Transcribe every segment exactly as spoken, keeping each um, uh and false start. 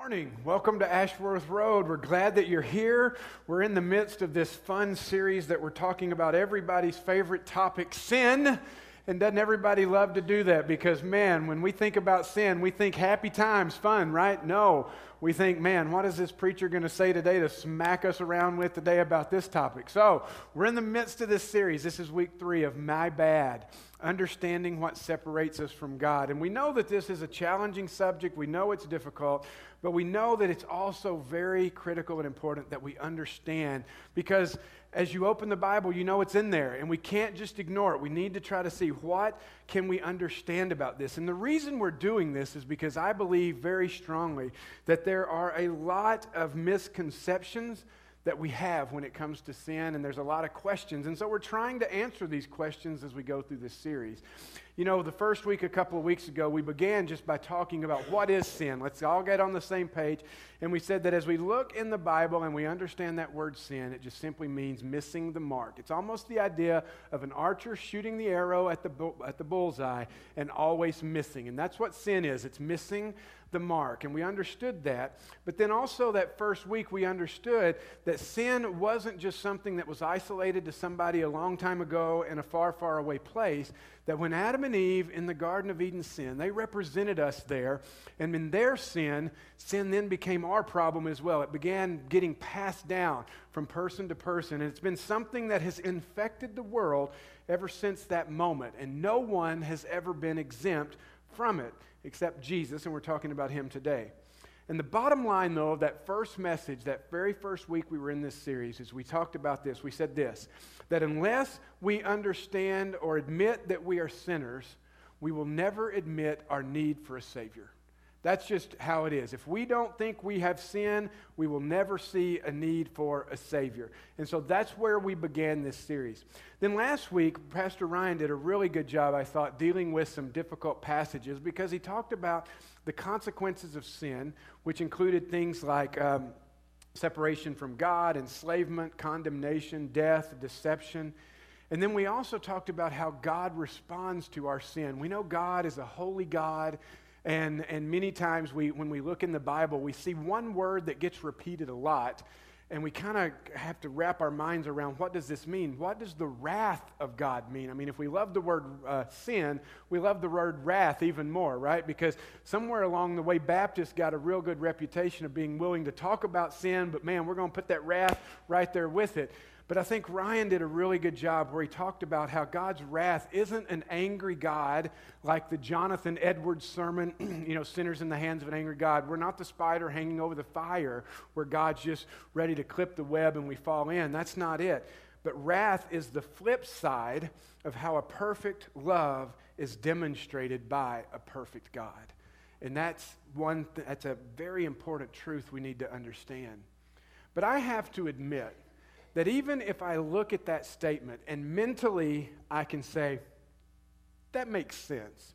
morning. Welcome to Ashworth Road. We're glad that you're here. We're in the midst of this fun series that we're talking about everybody's favorite topic, sin. And doesn't everybody love to do that? Because, man, when we think about sin, we think happy times, fun, right? No. We think, man, what is this preacher going to say today to smack us around with today about this topic? So, we're in the midst of this series. This is week three of My Bad, understanding what separates us from God. And we know that this is a challenging subject. We know it's difficult, but we know that it's also very critical and important that we understand, because as you open the Bible, you know it's in there, and we can't just ignore it. We need to try to see what can we understand about this. And the reason we're doing this is because I believe very strongly that there are a lot of misconceptions that we have when it comes to sin, and there's a lot of questions. And so we're trying to answer these questions as we go through this series. You know, the first week, a couple of weeks ago, we began just by talking about what is sin. Let's all get on the same page. And we said that as we look in the Bible and we understand that word sin, it just simply means missing the mark. It's almost the idea of an archer shooting the arrow at the bu- at the bullseye and always missing. And that's what sin is. It's missing the mark. And we understood that. But then also that first week we understood that sin wasn't just something that was isolated to somebody a long time ago in a far, far away place. That when Adam and Eve in the Garden of Eden sinned, they represented us there. And in their sin, sin then became our problem as well. It began getting passed down from person to person. And it's been something that has infected the world ever since that moment. And no one has ever been exempt from it except Jesus, and we're talking about him today. And the bottom line, though, of that first message, that very first week we were in this series, is we talked about this. We said this, that unless we understand or admit that we are sinners, we will never admit our need for a Savior. That's just how it is. If we don't think we have sin, we will never see a need for a Savior. And so that's where we began this series. Then last week, Pastor Ryan did a really good job, I thought, dealing with some difficult passages, because he talked about the consequences of sin, which included things like um, separation from God, enslavement, condemnation, death, deception. And then we also talked about how God responds to our sin. We know God is a holy God. And, and many times we, when we look in the Bible, we see one word that gets repeated a lot, and we kind of have to wrap our minds around, what does this mean? What does the wrath of God mean? I mean, if we love the word uh, sin, we love the word wrath even more, right? Because somewhere along the way, Baptists got a real good reputation of being willing to talk about sin, but man, we're going to put that wrath right there with it. But I think Ryan did a really good job where he talked about how God's wrath isn't an angry God like the Jonathan Edwards sermon, you know, sinners in the hands of an angry God. We're not the spider hanging over the fire where God's just ready to clip the web and we fall in. That's not it. But wrath is the flip side of how a perfect love is demonstrated by a perfect God. And that's one th- that's a very important truth we need to understand. But I have to admit that even if I look at that statement and mentally I can say, that makes sense,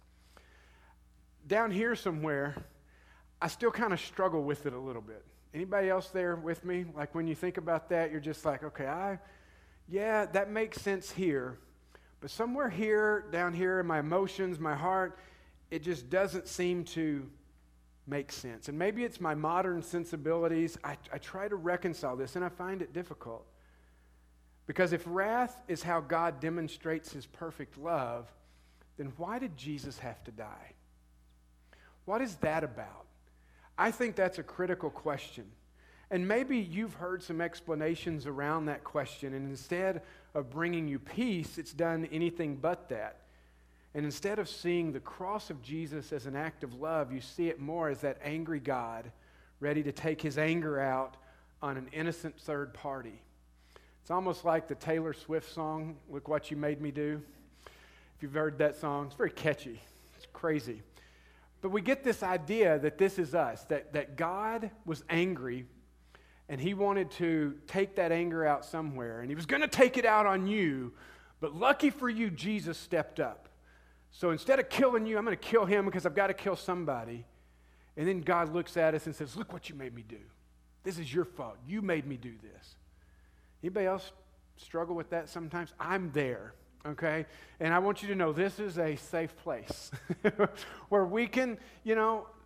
down here somewhere, I still kind of struggle with it a little bit. Anybody else there with me? Like when you think about that, you're just like, okay, I, yeah, that makes sense here. But somewhere here, down here in my emotions, my heart, it just doesn't seem to make sense. And maybe it's my modern sensibilities. I, I try to reconcile this, and I find it difficult. Because if wrath is how God demonstrates his perfect love, then why did Jesus have to die? What is that about? I think that's a critical question. And maybe you've heard some explanations around that question, and instead of bringing you peace, it's done anything but that. And instead of seeing the cross of Jesus as an act of love, you see it more as that angry God ready to take his anger out on an innocent third party. It's almost like the Taylor Swift song, Look What You Made Me Do. If you've heard that song, it's very catchy. It's crazy. But we get this idea that this is us, that, that God was angry, and he wanted to take that anger out somewhere, and he was going to take it out on you, but lucky for you, Jesus stepped up. So instead of killing you, I'm going to kill him because I've got to kill somebody. And then God looks at us and says, look what you made me do. This is your fault. You made me do this. Anybody else struggle with that sometimes? I'm there, okay? And I want you to know this is a safe place where we can, you know,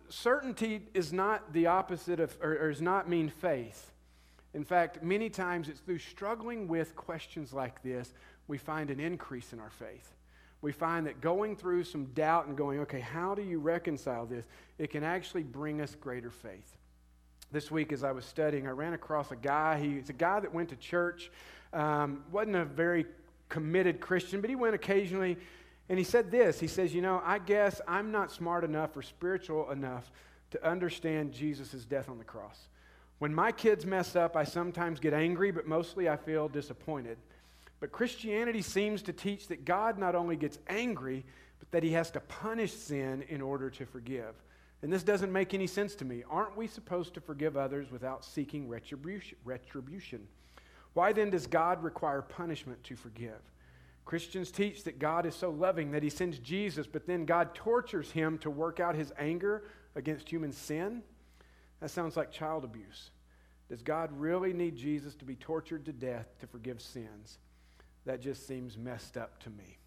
certainty is not the opposite of, or, or does not mean faith. In fact, many times it's through struggling with questions like this, we find an increase in our faith. We find that going through some doubt and going, okay, how do you reconcile this? It can actually bring us greater faith. This week as I was studying, I ran across a guy. He's a guy that went to church, um, wasn't a very committed Christian, but he went occasionally, and he said this. He says, you know, I guess I'm not smart enough or spiritual enough to understand Jesus' death on the cross. When my kids mess up, I sometimes get angry, but mostly I feel disappointed. But Christianity seems to teach that God not only gets angry, but that he has to punish sin in order to forgive. And this doesn't make any sense to me. Aren't we supposed to forgive others without seeking retribution? retribution? Why then does God require punishment to forgive? Christians teach that God is so loving that he sends Jesus, but then God tortures him to work out his anger against human sin. That sounds like child abuse. Does God really need Jesus to be tortured to death to forgive sins? That just seems messed up to me.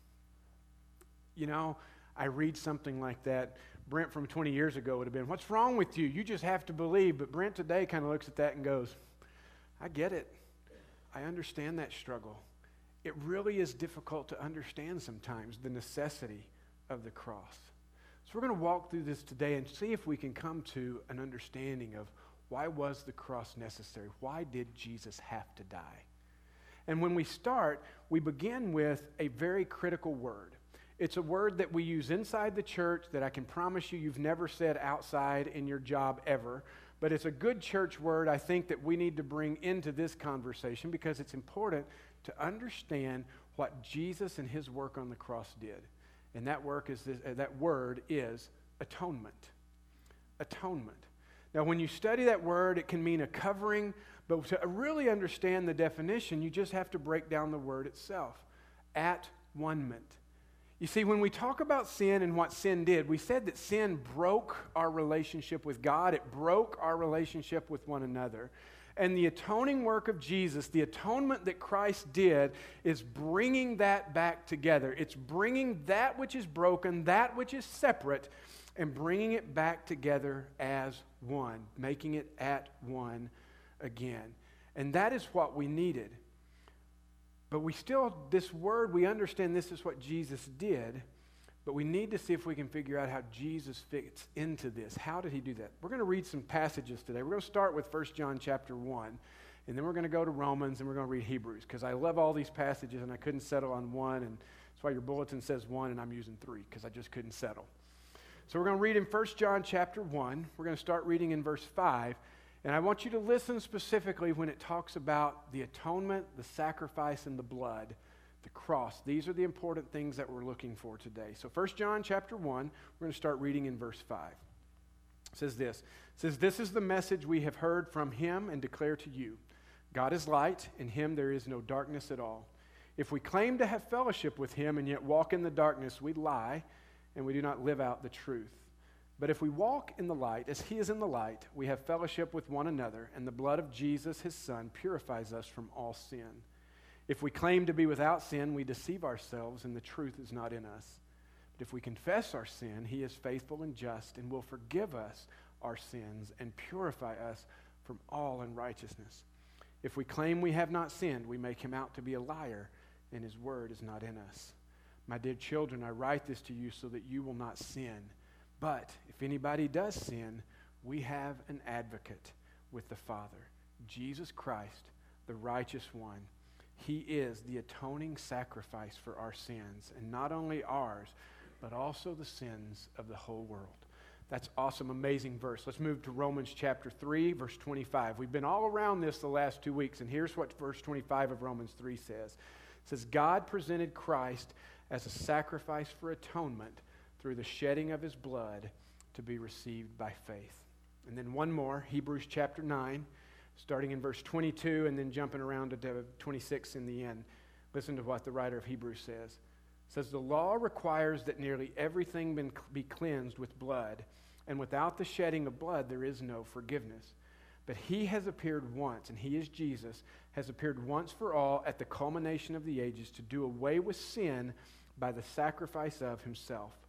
You know, I read something like that. Brent from twenty years ago would have been, what's wrong with you? You just have to believe. But Brent today kind of looks at that and goes, I get it. I understand that struggle. It really is difficult to understand sometimes the necessity of the cross. So we're going to walk through this today and see if we can come to an understanding of why was the cross necessary? Why did Jesus have to die? And when we start, we begin with a very critical word. It's a word that we use inside the church that I can promise you you've never said outside in your job ever. But it's a good church word, I think, that we need to bring into this conversation because it's important to understand what Jesus and his work on the cross did. And that work is this, uh, that word is atonement. Atonement. Now, when you study that word, it can mean a covering, but to really understand the definition, you just have to break down the word itself. At-one-ment. You see, when we talk about sin and what sin did, we said that sin broke our relationship with God. It broke our relationship with one another. And the atoning work of Jesus, the atonement that Christ did, is bringing that back together. It's bringing that which is broken, that which is separate, and bringing it back together as one, making it at one again. And that is what we needed. But we still, this word, we understand this is what Jesus did, but we need to see if we can figure out how Jesus fits into this. How did he do that? We're going to read some passages today. We're going to start with First John chapter one, and then we're going to go to Romans, and we're going to read Hebrews, because I love all these passages, and I couldn't settle on one, and that's why your bulletin says one, and I'm using three, because I just couldn't settle. So we're going to read in First John chapter one. We're going to start reading in verse five. And I want you to listen specifically when it talks about the atonement, the sacrifice, and the blood, the cross. These are the important things that we're looking for today. So First John chapter one, we're going to start reading in verse five. It says this. It says, "This is the message we have heard from him and declare to you. God is light, in him there is no darkness at all. If we claim to have fellowship with him and yet walk in the darkness, we lie and we do not live out the truth. But if we walk in the light, as he is in the light, we have fellowship with one another, and the blood of Jesus, his Son, purifies us from all sin. If we claim to be without sin, we deceive ourselves, and the truth is not in us. But if we confess our sin, he is faithful and just, and will forgive us our sins and purify us from all unrighteousness. If we claim we have not sinned, we make him out to be a liar, and his word is not in us. My dear children, I write this to you so that you will not sin. But if anybody does sin, we have an advocate with the Father, Jesus Christ, the righteous one. He is the atoning sacrifice for our sins, and not only ours, but also the sins of the whole world." That's awesome, amazing verse. Let's move to Romans chapter three, verse twenty-five. We've been all around this the last two weeks, and here's what verse twenty-five of Romans three says. It says, "God presented Christ as a sacrifice for atonement through the shedding of his blood to be received by faith." And then one more, Hebrews chapter nine, starting in verse twenty-two and then jumping around to twenty-six in the end. Listen to what the writer of Hebrews says. It says, "The law requires that nearly everything be cleansed with blood, and without the shedding of blood there is no forgiveness. But he has appeared once, and he is Jesus, has appeared once for all at the culmination of the ages to do away with sin by the sacrifice of himself.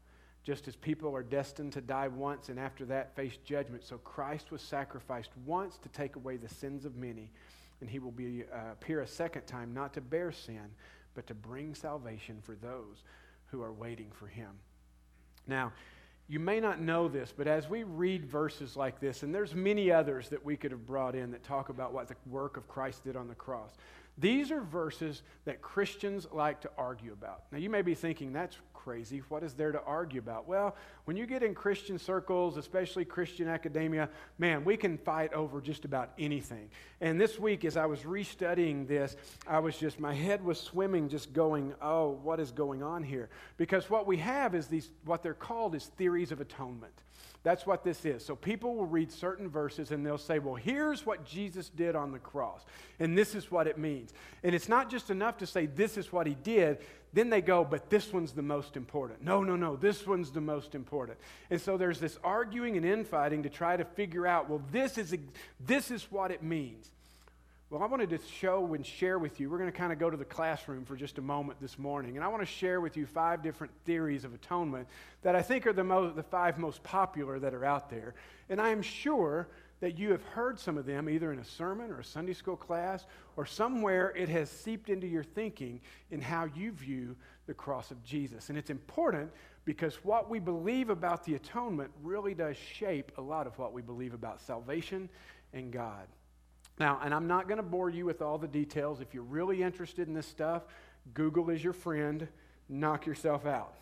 just as people are destined to die once and after that face judgment, so Christ was sacrificed once to take away the sins of many, and he will be uh, appear a second time, not to bear sin, but to bring salvation for those who are waiting for him. Now, you may not know this, but as we read verses like this, and there's many others that we could have brought in that talk about what the work of Christ did on the cross, these are verses that Christians like to argue about. Now, you may be thinking, that's crazy. What is there to argue about? Well, when you get in Christian circles, especially Christian academia, man, we can fight over just about anything. And this week, as I was restudying this, I was just, my head was swimming, just going, oh, what is going on here? Because what we have is these, what they're called is theories of atonement. That's what this is. So people will read certain verses and they'll say, well, here's what Jesus did on the cross, and this is what it means. And it's not just enough to say this is what he did. Then they go, but this one's the most important. No, no, no, this one's the most important. And so there's this arguing and infighting to try to figure out, well, this is, this is what it means. Well, I wanted to show and share with you, we're going to kind of go to the classroom for just a moment this morning, and I want to share with you five different theories of atonement that I think are the, most, the five most popular that are out there. And I am sure that you have heard some of them either in a sermon or a Sunday school class, or somewhere it has seeped into your thinking in how you view the cross of Jesus. And it's important because what we believe about the atonement really does shape a lot of what we believe about salvation and God. Now, and I'm not going to bore you with all the details. If you're really interested in this stuff, Google is your friend. Knock yourself out.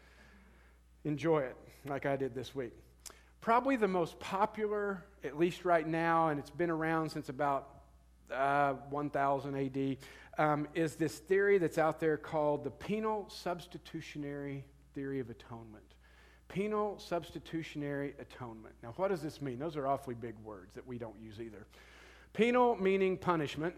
Enjoy it like I did this week. Probably the most popular, at least right now, and it's been around since about uh, one thousand A D, um, is this theory that's out there called the penal substitutionary theory of atonement. Penal substitutionary atonement. Now, what does this mean? Those are awfully big words that we don't use either. Penal meaning punishment.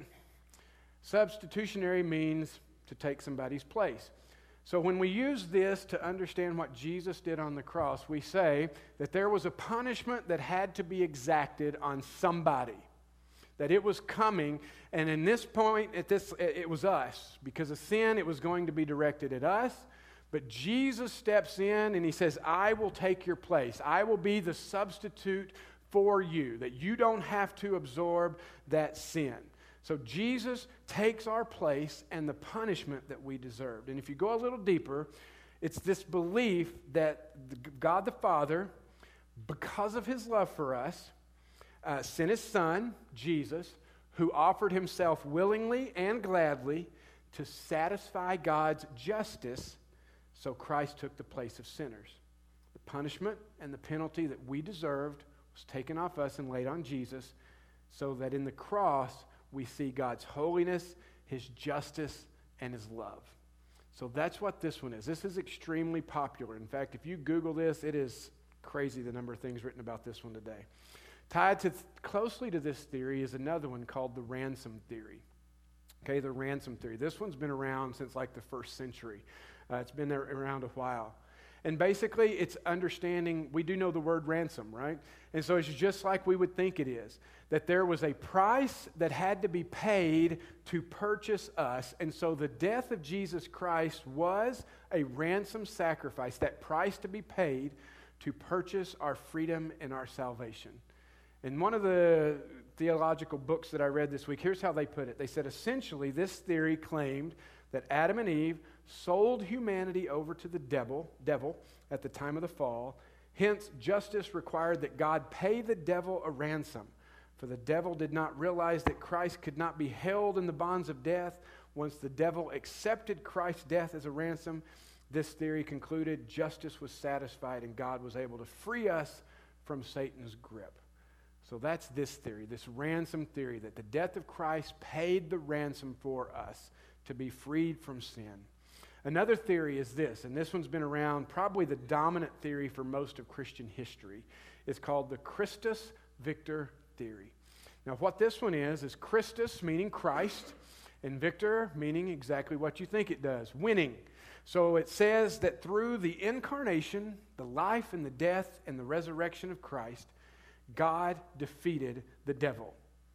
Substitutionary means to take somebody's place. So when we use this to understand what Jesus did on the cross, we say that there was a punishment that had to be exacted on somebody. That it was coming, and in this point, at this, it was us. Because of sin, it was going to be directed at us. But Jesus steps in and he says, I will take your place. I will be the substitute for you, that you don't have to absorb that sin. So Jesus takes our place and the punishment that we deserved. And if you go a little deeper, it's this belief that God the Father, because of his love for us, uh, sent his Son, Jesus, who offered himself willingly and gladly to satisfy God's justice, so Christ took the place of sinners. The punishment and the penalty that we deserved was taken off us and laid on Jesus, so that in the cross we see God's holiness, his justice, and his love. So that's what this one is. This is extremely popular. In fact, if you Google this, it is crazy the number of things written about this one today. Tied to th- closely to this theory is another one called the ransom theory. Okay, the ransom theory. This one's been around since like the first century. Uh, it's been there around a while. And basically, it's understanding, we do know the word ransom, right? And so it's just like we would think it is, that there was a price that had to be paid to purchase us. And so the death of Jesus Christ was a ransom sacrifice, that price to be paid to purchase our freedom and our salvation. In one of the theological books that I read this week, here's how they put it. They said, essentially, this theory claimed that Adam and Eve sold humanity over to the devil, devil at the time of the fall. Hence, justice required that God pay the devil a ransom. For the devil did not realize that Christ could not be held in the bonds of death. Once the devil accepted Christ's death as a ransom, this theory concluded justice was satisfied and God was able to free us from Satan's grip. So that's this theory, this ransom theory, that the death of Christ paid the ransom for us to be freed from sin. Another theory is this, and this one's been around, probably the dominant theory for most of Christian history. It's called the Christus Victor theory. Now, what this one is, is Christus meaning Christ, and Victor meaning exactly what you think it does, winning. So it says that through the incarnation, the life and the death and the resurrection of Christ, God defeated the devil.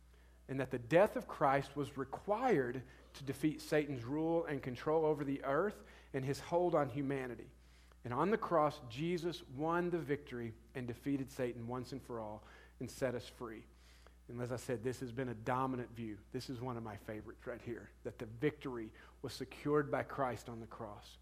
And that the death of Christ was required to defeat Satan's rule and control over the earth and his hold on humanity. And on the cross, Jesus won the victory and defeated Satan once and for all and set us free. And as I said, this has been a dominant view. This is one of my favorites right here, that the victory was secured by Christ on the cross.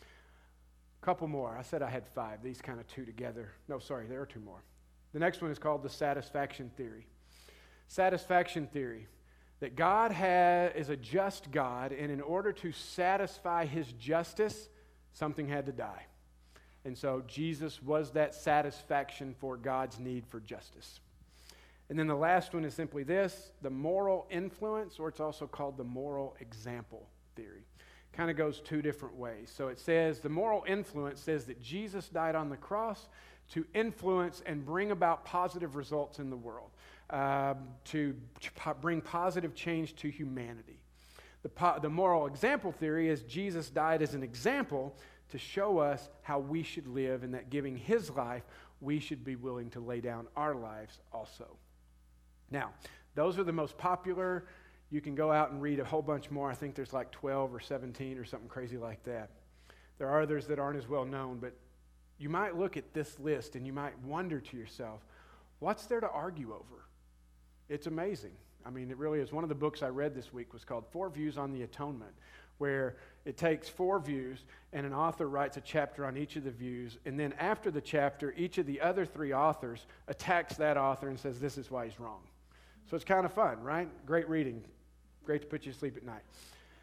A couple more. I said I had five. These kind of two together. No, sorry, there are two more. The next one is called the satisfaction theory. Satisfaction theory, that God has, is a just God, and in order to satisfy his justice, something had to die. And so Jesus was that satisfaction for God's need for justice. And then the last one is simply this, the moral influence, or it's also called the moral example theory. Kind of goes two different ways. So it says, the moral influence says that Jesus died on the cross to influence and bring about positive results in the world, um, to po- bring positive change to humanity. The, po- the moral example theory is Jesus died as an example to show us how we should live, and that giving his life, we should be willing to lay down our lives also. Now, those are the most popular. You can go out and read a whole bunch more. I think there's like twelve or seventeen or something crazy like that. There are others that aren't as well known, but you might look at this list and you might wonder to yourself, what's there to argue over? It's amazing. I mean, it really is. One of the books I read this week was called Four Views on the Atonement, where it takes four views and an author writes a chapter on each of the views, and then after the chapter, each of the other three authors attacks that author and says this is why he's wrong. So it's kind of fun, right? Great reading. Great to put you to sleep at night.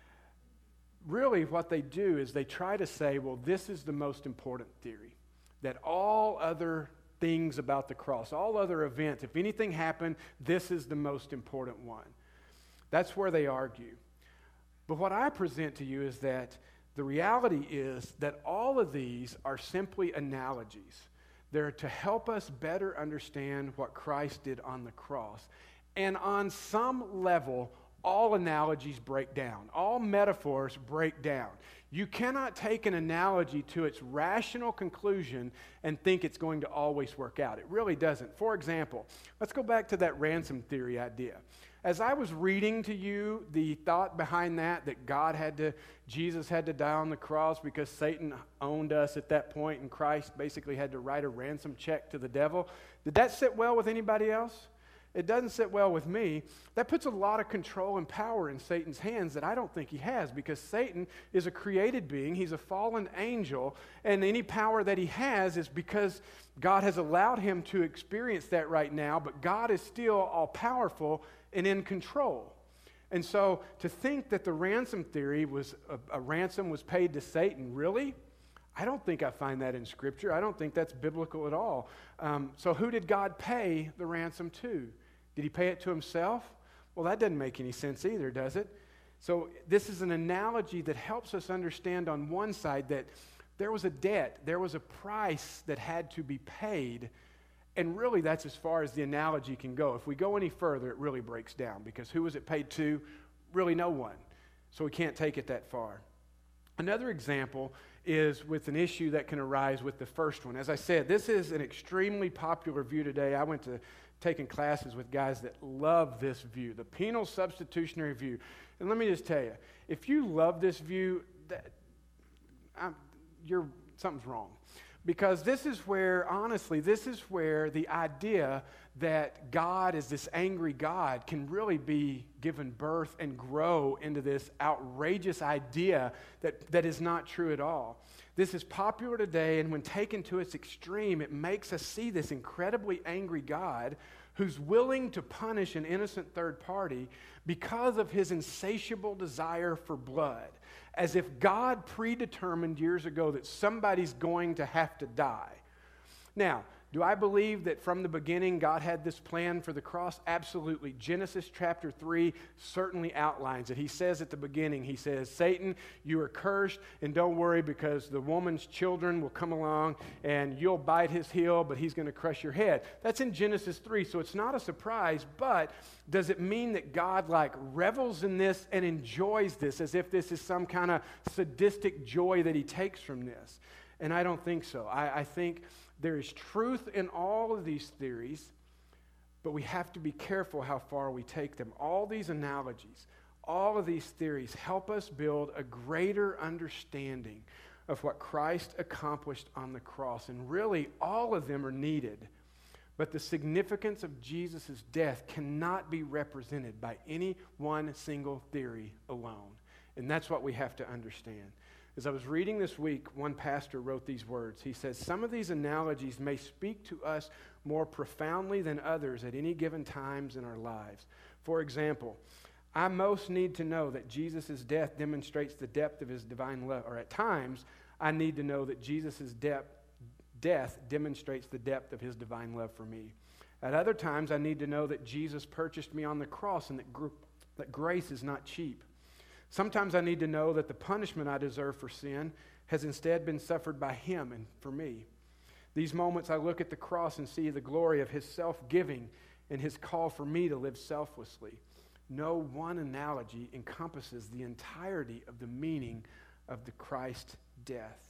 Really, what they do is they try to say, well, this is the most important theory, that all other things about the cross, all other events, if anything happened, this is the most important one. That's where they argue. But what I present to you is that the reality is that all of these are simply analogies. They're to help us better understand what Christ did on the cross. And on some level, all analogies break down. All metaphors break down. You cannot take an analogy to its rational conclusion and think it's going to always work out. It really doesn't. For example, let's go back to that ransom theory idea. As I was reading to you the thought behind that, that God had to, Jesus had to die on the cross because Satan owned us at that point and Christ basically had to write a ransom check to the devil, did that sit well with anybody else? It doesn't sit well with me. That puts a lot of control and power in Satan's hands that I don't think he has, because Satan is a created being. He's a fallen angel, and any power that he has is because God has allowed him to experience that right now, but God is still all-powerful and in control. And so to think that the ransom theory was a, a ransom was paid to Satan, really? I don't think I find that in Scripture. I don't think that's biblical at all. Um, so who did God pay the ransom to? Did he pay it to himself? Well, that doesn't make any sense either, does it? So this is an analogy that helps us understand on one side that there was a debt, there was a price that had to be paid, and really that's as far as the analogy can go. If we go any further, it really breaks down, because who was it paid to? Really no one. So we can't take it that far. Another example is with an issue that can arise with the first one. As I said, this is an extremely popular view today. I went to taking classes with guys that love this view, the penal substitutionary view. And let me just tell you, if you love this view, that, I'm, you're, something's wrong. Because this is where, honestly, this is where the idea that God is this angry God can really be given birth and grow into this outrageous idea that, that is not true at all. This is popular today, and when taken to its extreme, it makes us see this incredibly angry God who's willing to punish an innocent third party because of his insatiable desire for blood, as if God predetermined years ago that somebody's going to have to die. Now, do I believe that from the beginning God had this plan for the cross? Absolutely. Genesis chapter three certainly outlines it. He says at the beginning, he says, Satan, you are cursed, and don't worry, because the woman's children will come along and you'll bite his heel, but he's going to crush your head. That's in Genesis three, so it's not a surprise, but does it mean that God like revels in this and enjoys this as if this is some kind of sadistic joy that he takes from this? And I don't think so. I, I think there is truth in all of these theories, but we have to be careful how far we take them. All these analogies, all of these theories help us build a greater understanding of what Christ accomplished on the cross. And really, all of them are needed. But the significance of Jesus' death cannot be represented by any one single theory alone. And that's what we have to understand. As I was reading this week, one pastor wrote these words. He says, some of these analogies may speak to us more profoundly than others at any given times in our lives. For example, I most need to know that Jesus' death demonstrates the depth of his divine love. Or at times, I need to know that Jesus' depth, death demonstrates the depth of his divine love for me. At other times, I need to know that Jesus purchased me on the cross and that, gr- that grace is not cheap. Sometimes I need to know that the punishment I deserve for sin has instead been suffered by him and for me. These moments I look at the cross and see the glory of his self-giving and his call for me to live selflessly. No one analogy encompasses the entirety of the meaning of the Christ death.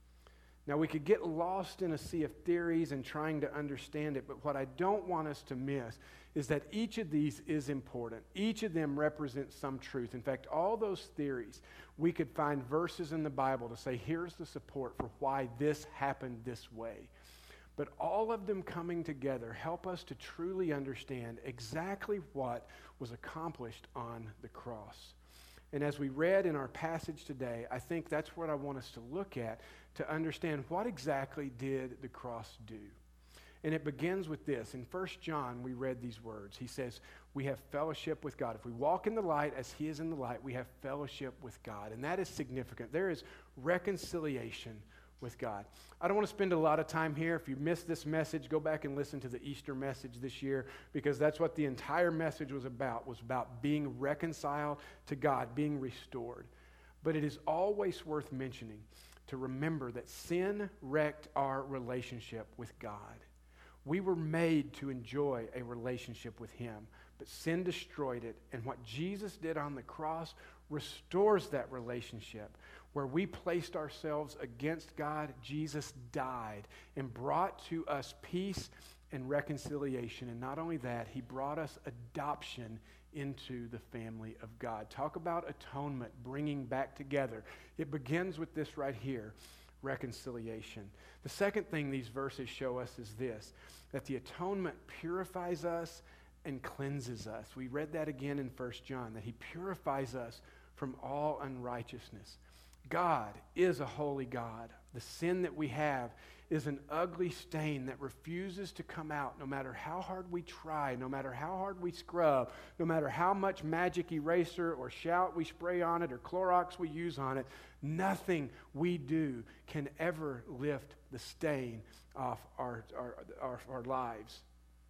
Now, we could get lost in a sea of theories and trying to understand it, but what I don't want us to miss is that each of these is important. Each of them represents some truth. In fact, all those theories, we could find verses in the Bible to say, here's the support for why this happened this way. But all of them coming together help us to truly understand exactly what was accomplished on the cross. And as we read in our passage today, I think that's what I want us to look at to understand what exactly did the cross do. And it begins with this. In First John, we read these words. He says, we have fellowship with God. If we walk in the light as he is in the light, we have fellowship with God. And that is significant. There is reconciliation with God. I don't want to spend a lot of time here. If you missed this message, go back and listen to the Easter message this year, because that's what the entire message was about, was about being reconciled to God, being restored. But it is always worth mentioning to remember that sin wrecked our relationship with God. We were made to enjoy a relationship with him, but sin destroyed it. And what Jesus did on the cross restores that relationship. Where we placed ourselves against God, Jesus died and brought to us peace and reconciliation. And not only that, he brought us adoption into the family of God. Talk about atonement, bringing back together. It begins with this right here, reconciliation. The second thing these verses show us is this, that the atonement purifies us and cleanses us. We read that again in First John, that he purifies us from all unrighteousness. God is a holy God. The sin that we have is an ugly stain that refuses to come out no matter how hard we try, no matter how hard we scrub, no matter how much magic eraser or shout we spray on it or Clorox we use on it. Nothing we do can ever lift the stain off our, our, our, our lives.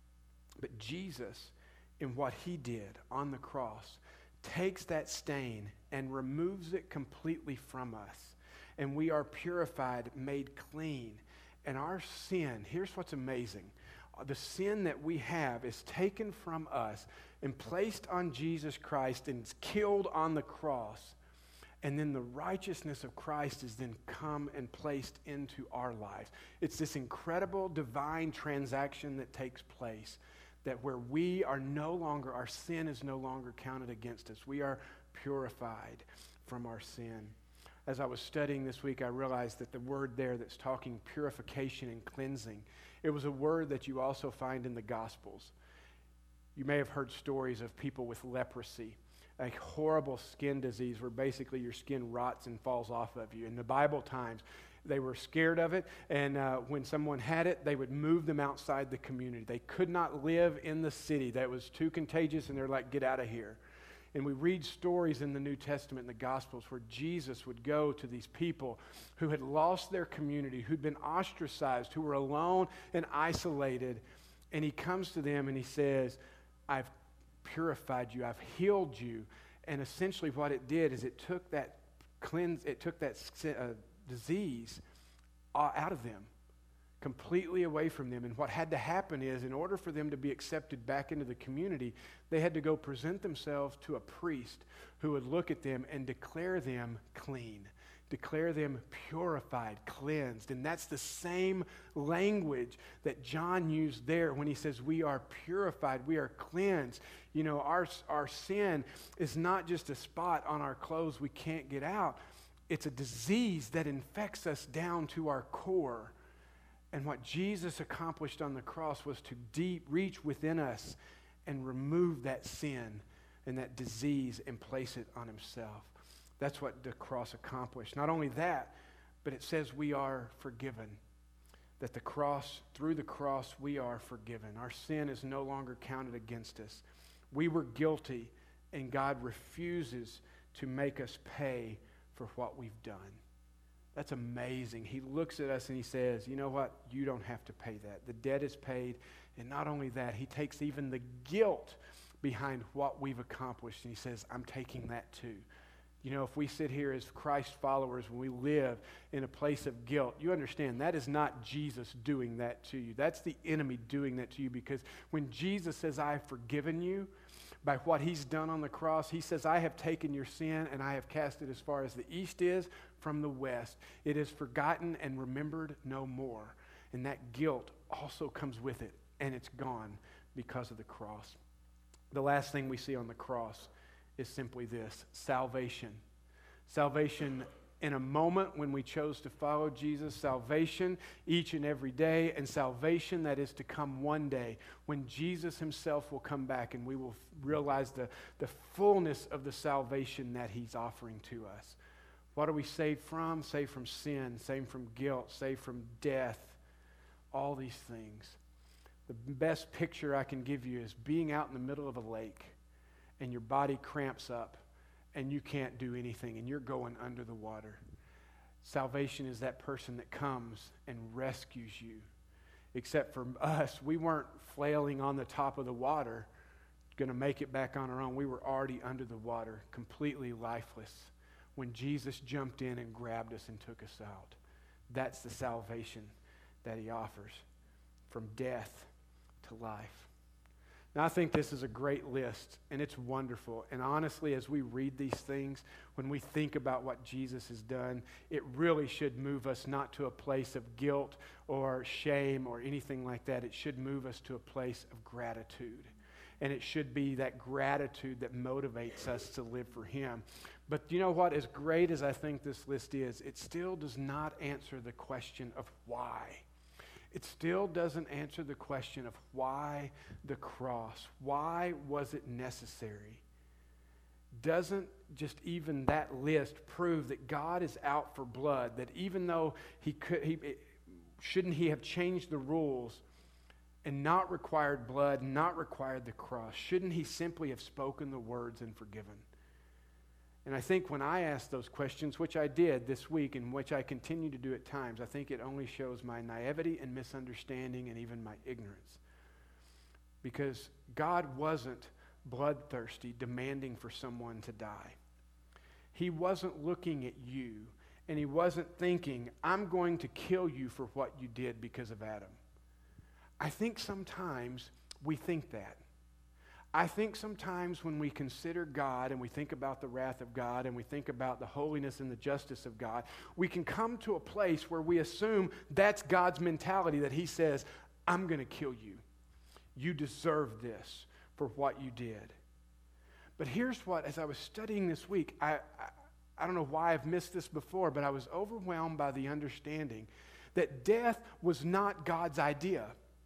But Jesus, in what he did on the cross, takes that stain and removes it completely from us. And we are purified, made clean. And our sin, here's what's amazing. The sin that we have is taken from us and placed on Jesus Christ and is killed on the cross. And then the righteousness of Christ is then come and placed into our lives. It's this incredible divine transaction that takes place, that where we are no longer, our sin is no longer counted against us. We are purified from our sin. As I was studying this week, I realized that the word there that's talking purification and cleansing, it was a word that you also find in the Gospels. You may have heard stories of people with leprosy, a horrible skin disease where basically your skin rots and falls off of you. In the Bible times, they were scared of it, and uh, when someone had it, they would move them outside the community. They could not live in the city. That was too contagious, and they're like, get out of here. And we read stories in the New Testament, in the Gospels, where Jesus would go to these people who had lost their community, who'd been ostracized, who were alone and isolated, and he comes to them and he says, I've purified you, I've healed you. And essentially what it did is it took that cleanse, it took that uh, disease out of them, completely away from them. And what had to happen is, in order for them to be accepted back into the community, they had to go present themselves to a priest who would look at them and declare them clean, declare them purified, cleansed. And that's the same language that John used there when he says we are purified, we are cleansed. You know, our, our sin is not just a spot on our clothes we can't get out. It's a disease that infects us down to our core. And what Jesus accomplished on the cross was to deep reach within us and remove that sin and that disease and place it on himself. That's what the cross accomplished. Not only that, but it says we are forgiven. That the cross, through the cross, we are forgiven. Our sin is no longer counted against us. We were guilty, and God refuses to make us pay for what we've done. That's amazing. He looks at us and he says, you know what? You don't have to pay that. The debt is paid. And not only that, he takes even the guilt behind what we've accomplished, and he says, I'm taking that too. You know, if we sit here as Christ followers, when we live in a place of guilt, you understand that is not Jesus doing that to you. That's the enemy doing that to you, because when Jesus says, I have forgiven you by what he's done on the cross, he says, I have taken your sin and I have cast it as far as the east is from the west. It is forgotten and remembered no more. And that guilt also comes with it, and it's gone because of the cross. The last thing we see on the cross is simply this: salvation. Salvation in a moment when we chose to follow Jesus, salvation each and every day, and salvation that is to come one day when Jesus himself will come back and we will realize the, the fullness of the salvation that he's offering to us. What are we saved from? Saved from sin, saved from guilt, saved from death, all these things. The best picture I can give you is being out in the middle of a lake and your body cramps up and you can't do anything and you're going under the water. Salvation is that person that comes and rescues you. Except for us, we weren't flailing on the top of the water, going to make it back on our own. We were already under the water, completely lifeless, when Jesus jumped in and grabbed us and took us out. That's the salvation that he offers, from death to life. Now, I think this is a great list, and it's wonderful. And honestly, as we read these things, when we think about what Jesus has done, it really should move us not to a place of guilt or shame or anything like that. It should move us to a place of gratitude. And it should be that gratitude that motivates us to live for him. But you know what? As great as I think this list is, it still does not answer the question of why. It still doesn't answer the question of why the cross. Why was it necessary? Doesn't just even that list prove that God is out for blood? That even though he could, he shouldn't he have changed the rules and not required blood, not required the cross? Shouldn't he simply have spoken the words and forgiven? And I think when I ask those questions, which I did this week and which I continue to do at times, I think it only shows my naivety and misunderstanding and even my ignorance. Because God wasn't bloodthirsty, demanding for someone to die. He wasn't looking at you, and he wasn't thinking, I'm going to kill you for what you did because of Adam. I think sometimes we think that. I think sometimes when we consider God and we think about the wrath of God and we think about the holiness and the justice of God, we can come to a place where we assume that's God's mentality, that he says, I'm going to kill you. You deserve this for what you did. But here's what, as I was studying this week, I, I, I don't know why I've missed this before, but I was overwhelmed by the understanding that death was not God's idea.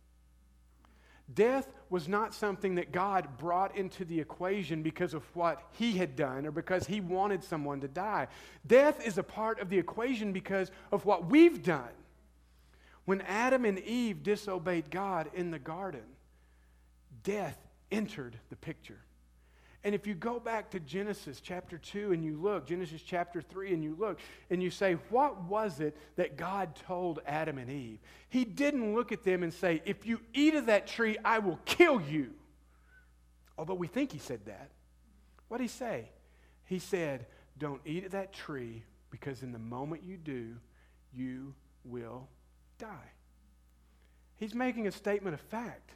Death was not something that God brought into the equation because of what he had done or because he wanted someone to die. Death is a part of the equation because of what we've done. When Adam and Eve disobeyed God in the garden, death entered the picture. And if you go back to Genesis chapter two and you look, Genesis chapter three, and you look, and you say, what was it that God told Adam and Eve? He didn't look at them and say, if you eat of that tree, I will kill you. Although we think he said that. What did he say? He said, don't eat of that tree, because in the moment you do, you will die. He's making a statement of fact.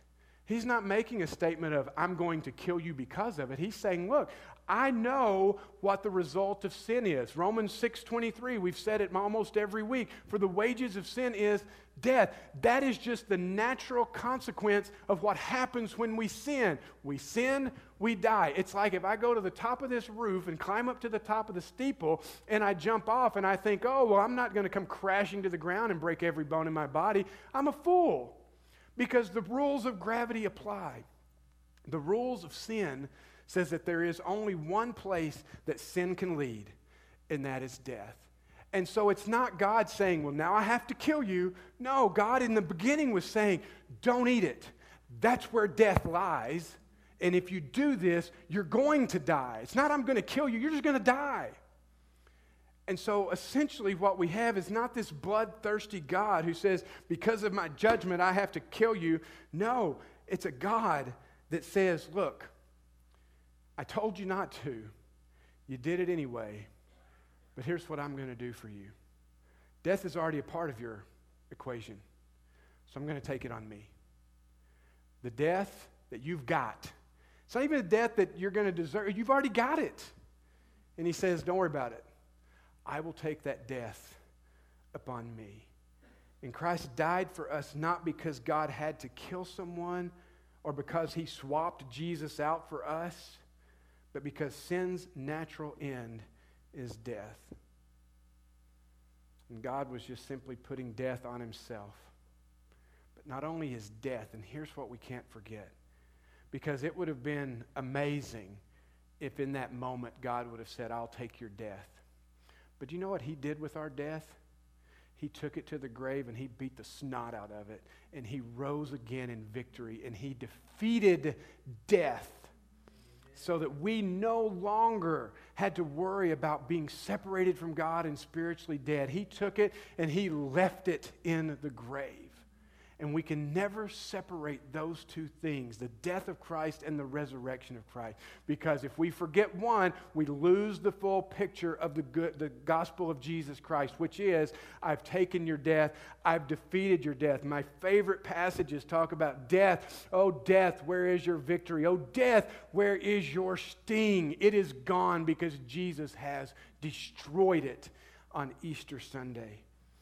He's not making a statement of, I'm going to kill you because of it. He's saying, look, I know what the result of sin is. Romans six twenty-three, we've said it almost every week. For the wages of sin is death. That is just the natural consequence of what happens when we sin. We sin, we die. It's like if I go to the top of this roof and climb up to the top of the steeple and I jump off and I think, oh, well, I'm not going to come crashing to the ground and break every bone in my body. I'm a fool. Because the rules of gravity apply. The rules of sin says that there is only one place that sin can lead, and that is death. And so it's not God saying, well, now I have to kill you. No, God in the beginning was saying, don't eat it. That's where death lies. And if you do this, you're going to die. It's not I'm going to kill you. You're just going to die. And so essentially what we have is not this bloodthirsty God who says, because of my judgment, I have to kill you. No, it's a God that says, look, I told you not to. You did it anyway. But here's what I'm going to do for you. Death is already a part of your equation. So I'm going to take it on me. The death that you've got. It's not even a death that you're going to deserve. You've already got it. And he says, don't worry about it. I will take that death upon me. And Christ died for us not because God had to kill someone or because he swapped Jesus out for us, but because sin's natural end is death. And God was just simply putting death on himself. But not only his death, and here's what we can't forget, because it would have been amazing if in that moment God would have said, I'll take your death. But you know what he did with our death? He took it to the grave and he beat the snot out of it. And he rose again in victory. And he defeated death so that we no longer had to worry about being separated from God and spiritually dead. He took it and he left it in the grave. And we can never separate those two things, the death of Christ and the resurrection of Christ. Because if we forget one, we lose the full picture of the good, the gospel of Jesus Christ, which is, I've taken your death, I've defeated your death. My favorite passages talk about death. Oh, death, where is your victory? Oh, death, where is your sting? It is gone because Jesus has destroyed it on Easter Sunday.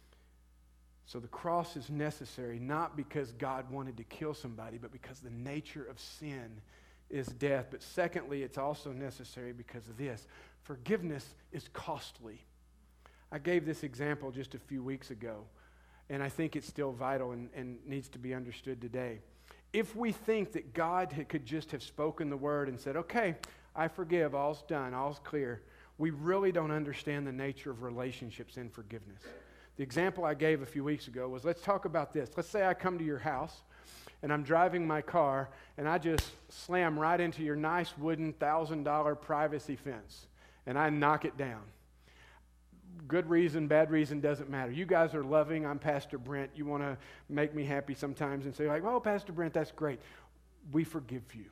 So the cross is necessary not because God wanted to kill somebody, but because the nature of sin is death. But secondly, it's also necessary because of this. Forgiveness is costly. I gave this example just a few weeks ago, and I think it's still vital and, and needs to be understood today. If we think that God had, could just have spoken the word and said, okay, I forgive, all's done, all's clear, we really don't understand the nature of relationships and forgiveness. The example I gave a few weeks ago was, let's talk about this. Let's say I come to your house, and I'm driving my car, and I just slam right into your nice wooden one thousand dollars privacy fence, and I knock it down. Good reason, bad reason, doesn't matter. You guys are loving. I'm Pastor Brent. You want to make me happy sometimes and say, like, oh, Pastor Brent, that's great. We forgive you.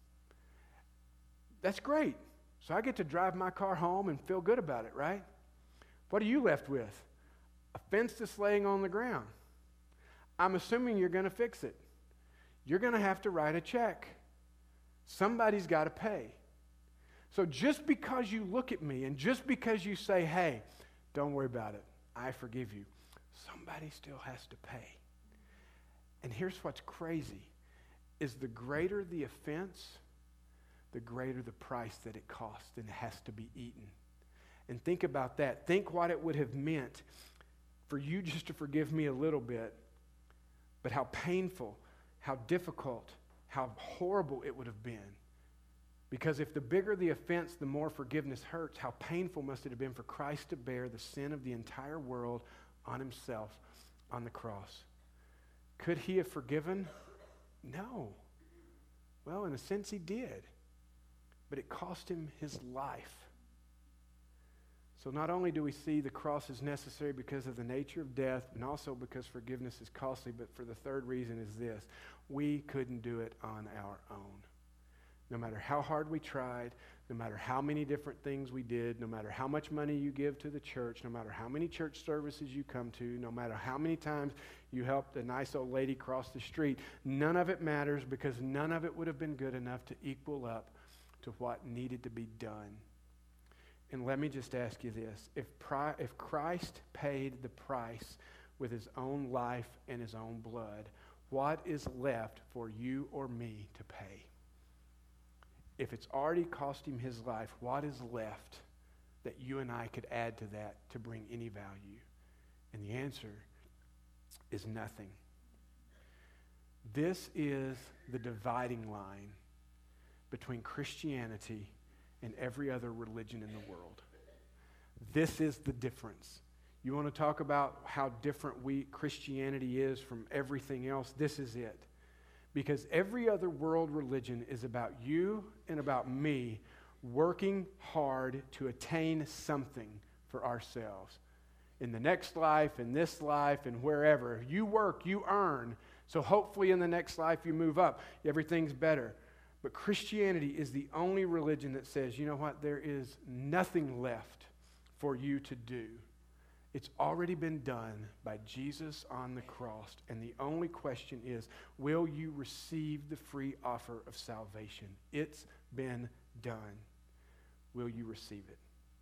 That's great. So I get to drive my car home and feel good about it, right? What are you left with? A fence that's laying on the ground. I'm assuming you're going to fix it. You're going to have to write a check. Somebody's got to pay. So just because you look at me and just because you say, hey, don't worry about it, I forgive you, somebody still has to pay. And here's what's crazy, is the greater the offense, the greater the price that it costs and it has to be eaten. And think about that. Think what it would have meant for you just to forgive me a little bit, but how painful, how difficult, how horrible it would have been. Because if the bigger the offense, the more forgiveness hurts, how painful must it have been for Christ to bear the sin of the entire world on himself on the cross? Could he have forgiven? No. Well, in a sense he did, but it cost him his life. So not only do we see the cross is necessary because of the nature of death and also because forgiveness is costly, but for the third reason is this. We couldn't do it on our own. No matter how hard we tried, no matter how many different things we did, no matter how much money you give to the church, no matter how many church services you come to, no matter how many times you helped a nice old lady cross the street, none of it matters because none of it would have been good enough to equal up to what needed to be done. And let me just ask you this. If, pri- if Christ paid the price with his own life and his own blood, what is left for you or me to pay? If it's already cost him his life, what is left that you and I could add to that to bring any value? And the answer is nothing. This is the dividing line between Christianity and every other religion in the world. This is the difference. You want to talk about how different we Christianity is from everything else? This is it. Because every other world religion is about you and about me working hard to attain something for ourselves. In the next life, in this life, and wherever. You work, you earn. So hopefully in the next life you move up. Everything's better. But Christianity is the only religion that says, you know what, there is nothing left for you to do. It's already been done by Jesus on the cross. And the only question is, will you receive the free offer of salvation? It's been done. Will you receive it?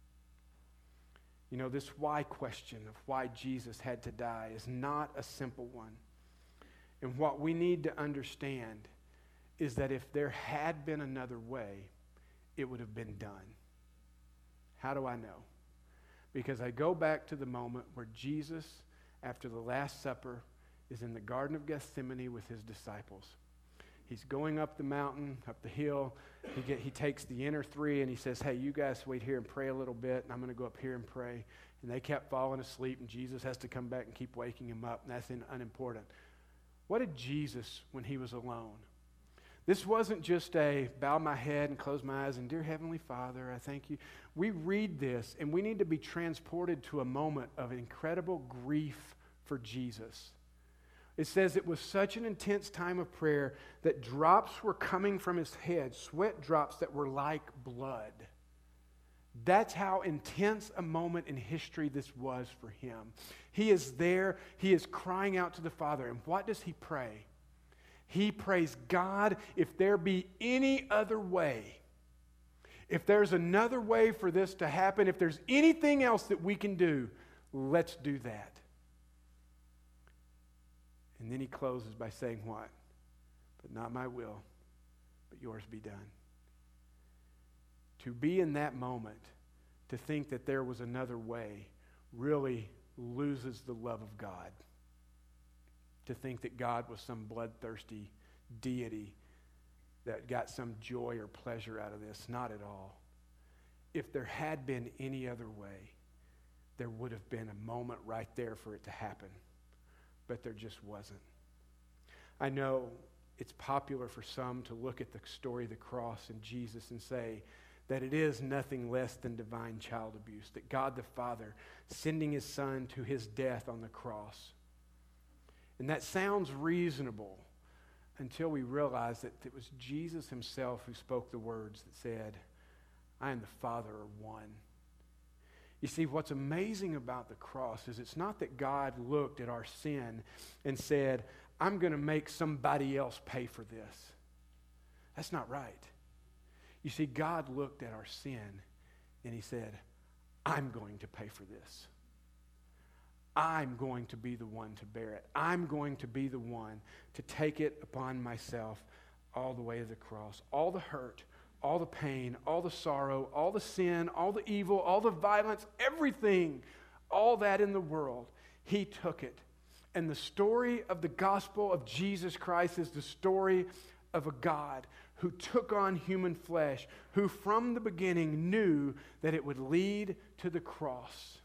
You know, this why question of why Jesus had to die is not a simple one. And what we need to understand is that if there had been another way, it would have been done. How do I know? Because I go back to the moment where Jesus, after the Last Supper, is in the Garden of Gethsemane with his disciples. He's going up the mountain, up the hill. He, get, he takes the inner three and he says, hey, you guys wait here and pray a little bit, and I'm going to go up here and pray. And they kept falling asleep, and Jesus has to come back and keep waking them up, and that's in, unimportant. What did Jesus, when he was alone? This wasn't just a bow my head and close my eyes and, dear Heavenly Father, I thank you. We read this, and we need to be transported to a moment of incredible grief for Jesus. It says it was such an intense time of prayer that drops were coming from his head, sweat drops that were like blood. That's how intense a moment in history this was for him. He is there. He is crying out to the Father. And what does he pray? He prays, God, if there be any other way, if there's another way for this to happen, if there's anything else that we can do, let's do that. And then he closes by saying what? But not my will, but yours be done. To be in that moment, to think that there was another way, really loses the love of God. To think that God was some bloodthirsty deity that got some joy or pleasure out of this. Not at all. If there had been any other way, there would have been a moment right there for it to happen. But there just wasn't. I know it's popular for some to look at the story of the cross and Jesus and say that it is nothing less than divine child abuse, that God the Father sending his Son to his death on the cross. And that sounds reasonable until we realize that it was Jesus himself who spoke the words that said, I and the Father are one. You see, what's amazing about the cross is it's not that God looked at our sin and said, I'm going to make somebody else pay for this. That's not right. You see, God looked at our sin and he said, I'm going to pay for this. I'm going to be the one to bear it. I'm going to be the one to take it upon myself all the way to the cross. All the hurt, all the pain, all the sorrow, all the sin, all the evil, all the violence, everything, all that in the world, he took it. And the story of the gospel of Jesus Christ is the story of a God who took on human flesh, who from the beginning knew that it would lead to the cross.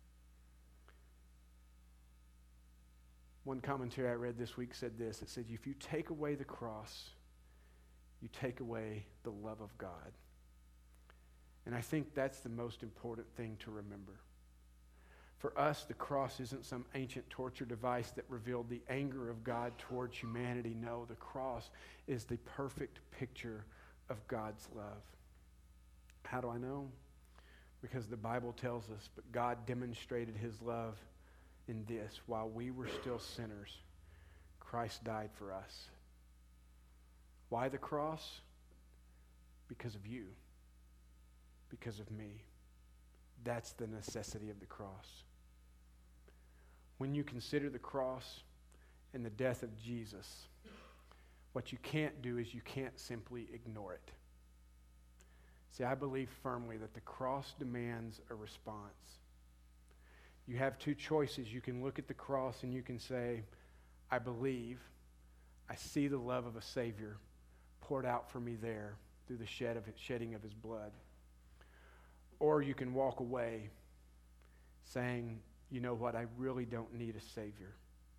One commentary I read this week said this. It said, if you take away the cross, you take away the love of God. And I think that's the most important thing to remember. For us, the cross isn't some ancient torture device that revealed the anger of God towards humanity. No, the cross is the perfect picture of God's love. How do I know? Because the Bible tells us, but God demonstrated his love in this: while we were still sinners, Christ died for us. Why the cross? Because of you. Because of me. That's the necessity of the cross. When you consider the cross and the death of Jesus, what you can't do is you can't simply ignore it. See, I believe firmly that the cross demands a response. You have two choices. You can look at the cross and you can say, I believe, I see the love of a Savior poured out for me there through the shed of, shedding of his blood. Or you can walk away saying, you know what, I really don't need a Savior.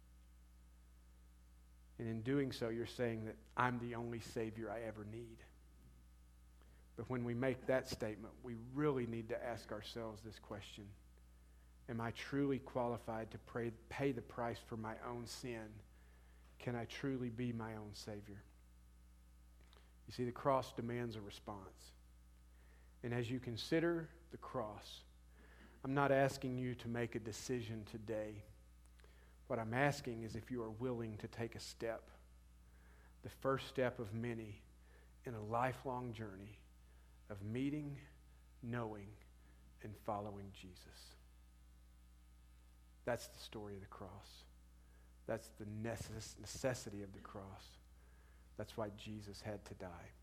And in doing so, you're saying that I'm the only Savior I ever need. But when we make that statement, we really need to ask ourselves this question: am I truly qualified to pray, pay the price for my own sin? Can I truly be my own Savior? You see, the cross demands a response. And as you consider the cross, I'm not asking you to make a decision today. What I'm asking is if you are willing to take a step, the first step of many in a lifelong journey of meeting, knowing, and following Jesus. That's the story of the cross. That's the necess- necessity of the cross. That's why Jesus had to die.